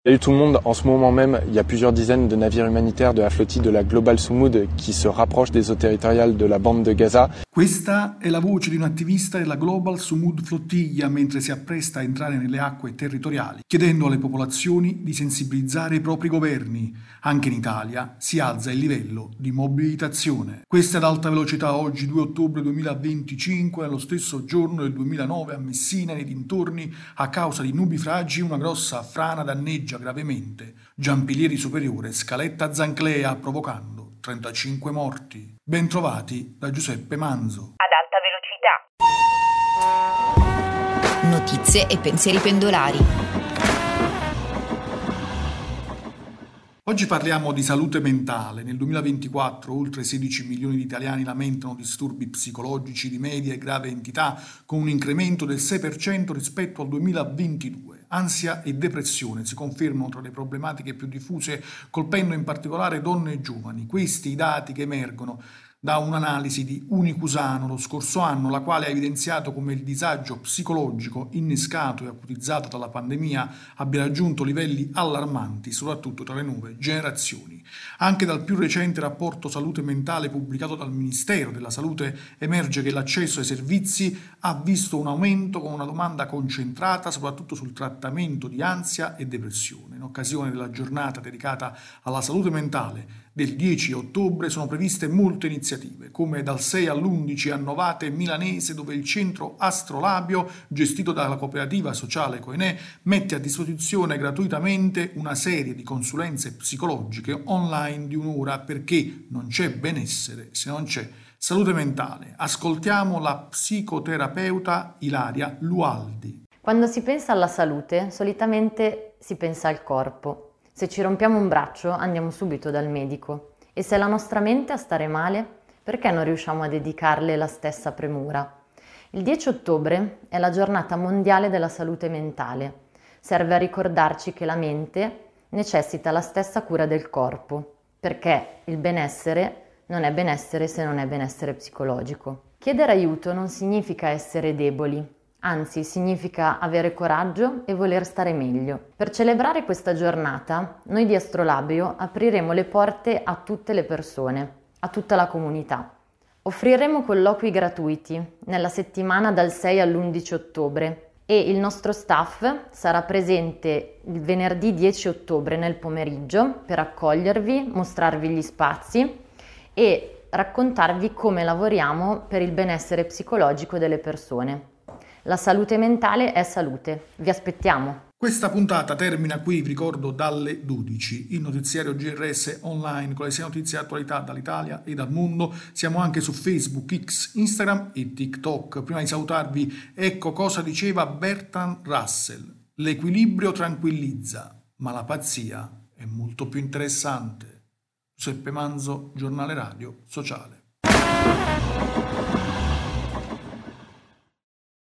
Salut tout le monde, en ce moment même, il y a plusieurs dizaines de navires humanitaires de la flottille de la Global Sumud qui se rapprochent des eaux territoriali della bande de Gaza. Questa è la voce di un attivista della Global Sumud Flottiglia mentre si appresta a entrare nelle acque territoriali, chiedendo alle popolazioni di sensibilizzare i propri governi. Anche in Italia si alza il livello di mobilitazione. Questa è ad alta velocità oggi 2 ottobre 2025, nello stesso giorno del 2009 a Messina e nei dintorni, a causa di nubifragi, una grossa frana danneggia gravemente Giampilieri Superiore, Scaletta Zanclea, provocando 35 morti. Bentrovati da Giuseppe Manzo. Ad alta velocità. Notizie e pensieri pendolari. Oggi parliamo di salute mentale. Nel 2024 oltre 16 milioni di italiani lamentano disturbi psicologici di media e grave entità, con un incremento del 6% rispetto al 2022. Ansia e depressione si confermano tra le problematiche più diffuse, colpendo in particolare donne e giovani. Questi i dati che emergono da un'analisi di Unicusano lo scorso anno, la quale ha evidenziato come il disagio psicologico innescato e acutizzato dalla pandemia abbia raggiunto livelli allarmanti, soprattutto tra le nuove generazioni. Anche dal più recente rapporto salute mentale pubblicato dal Ministero della Salute emerge che l'accesso ai servizi ha visto un aumento con una domanda concentrata soprattutto sul trattamento di ansia e depressione. In occasione della giornata dedicata alla salute mentale del 10 ottobre sono previste molte iniziative, come dal 6 all'11 a Novate Milanese, dove il centro Astrolabio, gestito dalla cooperativa sociale Coenè, mette a disposizione gratuitamente una serie di consulenze psicologiche online di un'ora, perché non c'è benessere se non c'è salute mentale. Ascoltiamo la psicoterapeuta Ilaria Lualdi. Quando si pensa alla salute, solitamente si pensa al corpo. Se ci rompiamo un braccio andiamo subito dal medico e se è la nostra mente a stare male, perché non riusciamo a dedicarle la stessa premura? Il 10 ottobre è la giornata mondiale della salute mentale. Serve a ricordarci che la mente necessita la stessa cura del corpo, perché il benessere non è benessere se non è benessere psicologico. Chiedere aiuto non significa essere deboli. Anzi, significa avere coraggio e voler stare meglio. Per celebrare questa giornata, noi di Astrolabio apriremo le porte a tutte le persone, a tutta la comunità. Offriremo colloqui gratuiti nella settimana dal 6 all'11 ottobre e il nostro staff sarà presente il venerdì 10 ottobre nel pomeriggio per accogliervi, mostrarvi gli spazi e raccontarvi come lavoriamo per il benessere psicologico delle persone. La salute mentale è salute. Vi aspettiamo. Questa puntata termina qui, vi ricordo, dalle 12. Il notiziario GRS online con le 6 notizie e attualità dall'Italia e dal mondo. Siamo anche su Facebook, X, Instagram e TikTok. Prima di salutarvi, ecco cosa diceva Bertrand Russell. L'equilibrio tranquillizza, ma la pazzia è molto più interessante. Giuseppe Manzo, Giornale Radio Sociale.